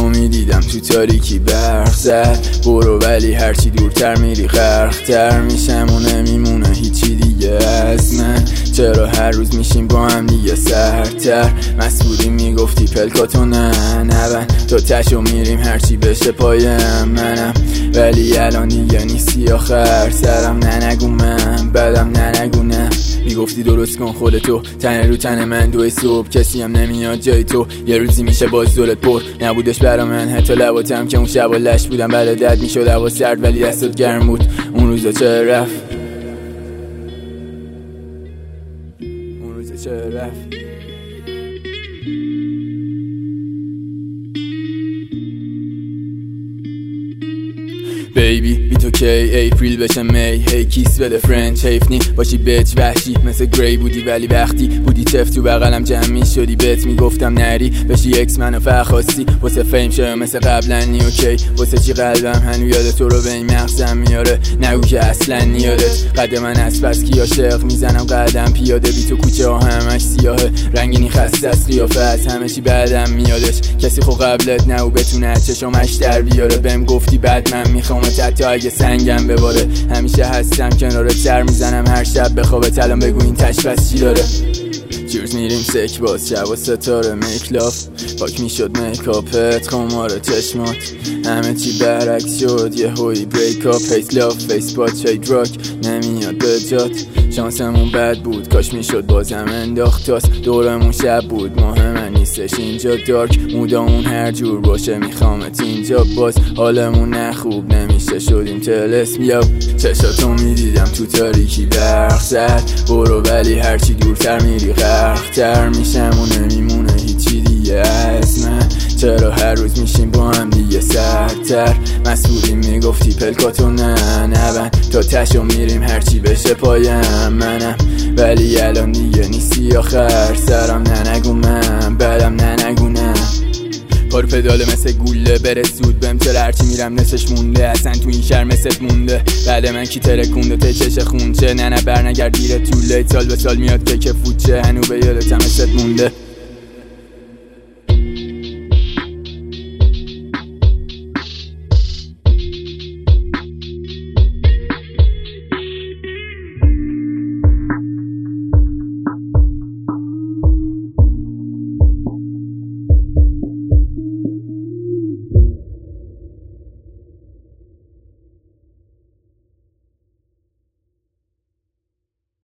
چشاتو میدیدم تو تاریکی برق زد. برو ولی هرچی دورتر میری غرق‌تر میشم و نمیمونه هیچی دیگه از من. چرا هر روز میشیم با هم دیگه سردتر؟ مسئولی میگفتی پلکاتو نبند تا تشو میریم هرچی بشه پایم منم. ولی الان دیگه نیستی آخر سرم. ننگو من بدم ننگو نه. میگفتی درست کن خودتو تن رو تن من دوی صبح کسی هم نمیاد جای تو. یه روزی میشه باز دلت پر نبودش برا من حتی لباتم که اون شبا لش بودم بعد دد میشد هوا سرد ولی دستت گرم بود. اون روزا چه رفت اون روزا چه رفت. بیبی بی تو کی اپریل بشه می هی کیس بده فرنچ حیف نی باشی بچ وحشی مثل گری بودی ولی وقتی بودی تف تو بغلم جمع می شدی بهت میگفتم نری بشی اکس منو فرخواستی واسه فیم شو مثل قبلا نی اوکی واسه چی قلبم هنو یاد تو رو به این مغزم میاره نگو که اصلا نیادت قد من از بس کی عاشق میزنم قدم پیاده بی تو کوچه ها همش سیاهه رنگینی خسته از قیافه از همه چی بعدم میادش کسی خو قبلت نو بتونه چشمش در بیاره بهم گفتی بعد من میخوام تا اگه سنگم بباره همیشه هستم کنارت سر میزنم هر شب بخوابت الان بگو این تش بس چی داره. چیرز میریم سک باز شب و ستاره میک لاف پاک میشد میکاپت خمار چشمات همه چی برعکس شد یه هوی بریک اپ فیس لاف فیس پات شای دراک نمیاد به جات شانسمون بد بود کاش میشد بازم انداخت تاس دورمون شب بود مهم نیستش اینجا دارک مودامون هر جور باشه میخوامت اینجا باز حالمون نخوب نمیشه شدیم تلسم یا چشاتو میدیدم تو تاریکی برق زد. برو ولی هرچی دورتر میری غرق‌تر میشم و نمیمونه هیچی دیگه از من. چرا هر روز میشیم با هم دیگه سردتر؟ مسئولی میگفتی پلکاتو نبند تا تشو میریم هرچی بشه پایم منم. ولی الان دیگه نیستی آخر سرم. ننگو من بدم ننگو نه. پارو پداله مثل گوله بره زود بهم چرا هرچی میرم نسش مونده اصلا تو این شهر مثلت مونده بعد من کی ترکونده ته چش خونچه نه برنگرد دیره طوله سال به سال میاد که فوچه هنو به یادتم مثلت مونده.